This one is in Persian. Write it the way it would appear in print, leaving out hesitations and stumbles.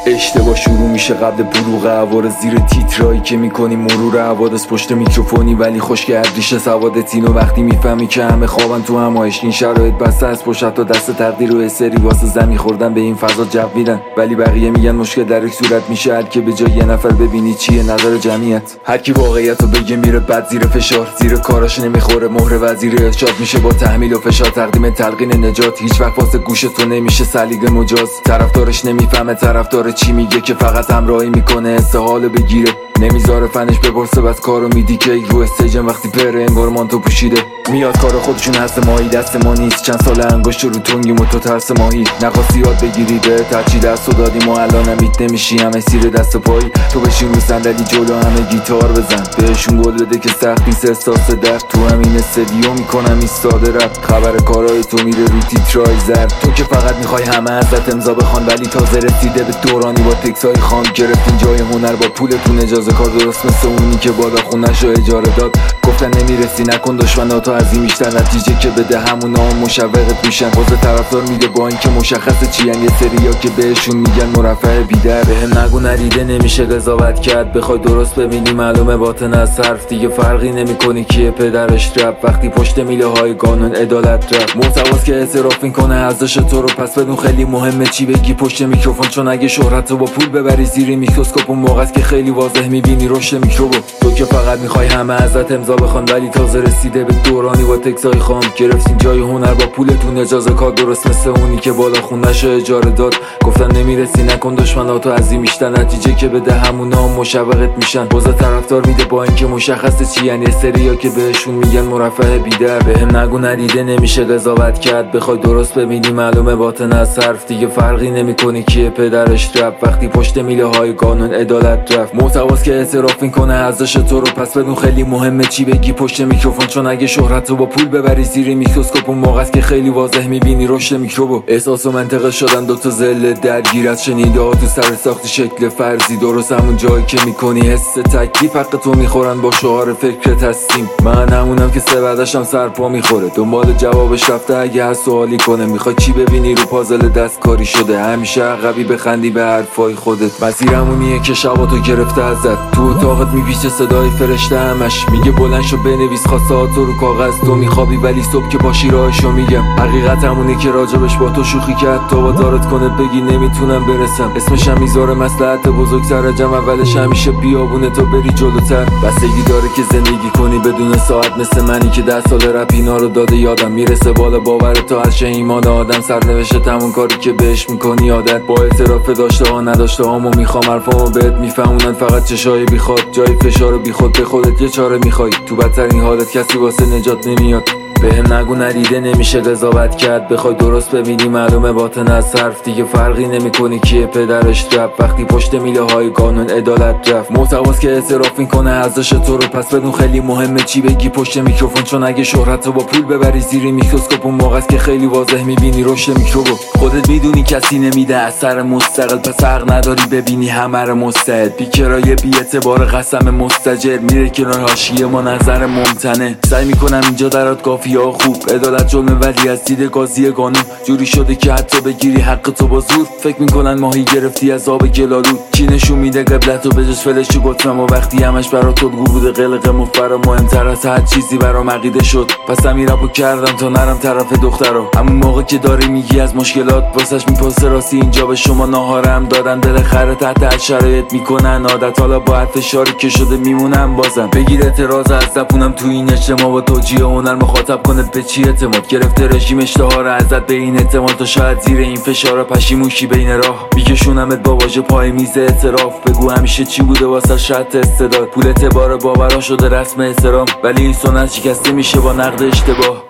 اشتباه شروع میشه قبل بلوغ عوارض، زیر تیترایی که میکنی مرور حوادث، پشت میکروفونی ولی خشک از ریشه سوادت. اینو وقتی میفهمی که همه خوابن تو همایش، این شرایط بسته از پشت تا دست تقدیر و سری واسه زمین خوردن به این فضا جو میدن، ولی بقیه میگن مشکل در یک صورت میشه حل که به جای یه نفر ببینی چیه نظر جمعیت. هر کی واقعیتو بگه میره بعد زیر فشار، زیر کاراش نمیخوره مهر وزیر ارشاد میشه با تحمیل و فشار تقدیم تلقین نجات. هیچ وقت واسه گوش تو نمیشه سلیقه مجاز، طرفدارش نمیفهمه طرفدار چی میگه که فقط همراهی میکنه استحاله بگیره، نمیذاره فنش بپرسه بس کارو میدی که رو استیجم وقتی پره انگار مانتو پوشیده. میاد کار خودشون هست ماهی دست ما نیست، چند سال انگشت رو تنگیم و تو ترس ماهی. نخواستی یاد بگیری به ترچی دستو دادیم و الان میت نمیشی همه سیر دست پایی. تو بشین رو صندلی جلو همه گیتار بزن، بهشون گل بده که سخت نیست احساس درد. تو همین استدیو میکنم ایستاده رفت، خبر کارهای تو میره رو تیترای زرد. تو که فقط میخوای همه ازت امضا بخوان، ولی تازه رسیده به دورانی با تکسای خام. گرفتین جای هنر با پولتون اجازه کار، درست مثل اونی که بالا خونش رو اجاره داد. گفتن نمیرسی نکن دشمناتو عظیم بیشتر، نتیجه که بده همونا هم مشوقت میشن. واسه طرفدار میده با اینکه مشخصه چی ان، یه سریا که بهشون میگن مرفع بیدر. بهم نگو ندیده نمیشه قضاوت کرد، بخوای درست ببینی معلومه باطن از حرف. دیگه فرقی نمیکنی کیه پدرش رفت، وقتی پشت میله های قانون عدالت رفت. محتواست که اعتراف کنه ارزش تو رو، پس بدون خیلی مهمه چی بگی پشت میکروفون. چون اگه شهرت رو با پول ببری زیر میکروسکوپ، اون موقعست که خیلی واضح میبینی رشد میکروبو. تو که فقط میخوای همه ازت امضا بخوان، ولی تازه رسیده به دورانی با تکسای خام. گرفتین جای هنر با پولتون اجازه کار، درست مثل اونی که بالا خونش رو اجاره داد. گفتن نمیرسی نکن دشمناتو عظیم بیشتر، نتیجه که بده همونا هم مشوقت میشن. بازه طرفدار میده با اینکه مشخصه چی ان، یه سریا که بهشون میگن مرفع بیدر. بهم نگو ندیده نمیشه قضاوت کرد، بخوای درست ببینی معلومه باطن از حرف. دیگه فرقی نمیکنی کیه پدرش رفت، وقتی پشت میله های قانون عدالت رفت. محتواست که اعتراف کنه ارزش تو رو، پس بدون خیلی مهمه چی بگی پشت میکروفون. چون اگه شهرت رو با پول ببری زیر میکروسکوپ، اون موقعست که خیلی واضح میبینی رشد میکروبو. احساس و منطقه شدن دوتا ذله درگیر از شنیده ها تو سر ساخت شکل فرضی. درست همون جایی که میکنی حس تکلیف حق تو میخورن با شعار فکرت هستیم. من همونم که سه بعدشم سرپا میخوره، دنبال جوابش رفته اگه هست سوالی کنه. میخوای چی ببینی رو پازل دستکاری شده، همیشه عقبی بخندی به حرفای خودت. مسیرمونیه که شباتو گرفته ازت، تو اتاقت میپیچه صدای فرشته همش میگه بلند شو بنویس خواستهاتو رو کاغذ. تو میخوابی ولی صبح که پاشی راهشو میگم. حقیقت همونه که راجبش با تو شوخی کرد، تا وادارت کنه بگی نمیتونم برسم. اسمشم میذاره مصلحت بزرگتر، جمع اولش همیشه بیابونه تا بری جلوتر. بستگی داره که زندگی کنی بدون ساعت، مثل منی که 10 سال رپ اینا رو داده یادم. میرسه بالا باورت تا هرچه ایمان آدم، سرنوشت همون کاری که بهش میکنی عادت. با اعتراف داشته ها نداشته هامو میخوام حرفامو بهت میفهمونن، فقط چشای بیخواد جای فشار بیخود. به خودت یه چاره میخوای، تو بدترین حالت کسی واسه نجات نمیاد. بهم نگو ندیده نمیشه قضاوت کرد، بخوای درست ببینی معلومه باطن از حرف. دیگه فرقی نمیکنی کیه پدرش رفت، وقتی پشت میله های قانون عدالت رفت. محتواست که اعتراف کنه ارزش تو رو، پس بدون خیلی مهمه چی بگی پشت میکروفون. چون اگه شهرت رو با پول ببری زیر میکروسکوپ، اون موقعست که خیلی واضح میبینی رشد میکروبو. خودت میدونی کسی نمیده اثر مستقل، پس حق نداری ببینی همه رو مستعد. بیکرایه بی اعتبار قسم مستجر، میره کنار حاشیه ما نظر ممتنع. سعی میکنم اینجا درات یا خوب عدالت ظلم، ولی از دید قاضی قانون جوری شده که حتی بگیری حق تو با زور. فکر میکنن ماهی گرفتی از آب گلالود، کی نشون میده قبلت و بجز فلشی گفتم. و وقتی همش برات الگو بوده قلق مفرا، مهمتر از هر چیزی برام عقیده شد. پس همین رپو کردم تا نرم طرف دخترا. همون موقع که داری میگی از مشکلات، واسش میپرسه راستی اینجا به شما ناهارم دادن. بالاخره تحت هر شرایط میکنن عادت، حالا با هر فشاری که شده میمونم بازم. بگیر اعتراض از زبونم تو این اجتماع، با توجیه هنر مخاطب کنه به چی اعتماد. گرفته رژیم اشتها رو ازت به این احتمال، تو شاید زیر این فشار پشیمون شی بین راه. میکشونمت با واژه پای میز اعتراف، بگو همیشه چی بوده واسه شرط استعداد. پول اعتبار باورا شده رسم احترام، ولی این سنت شکسته میشه با نقد اشتباه.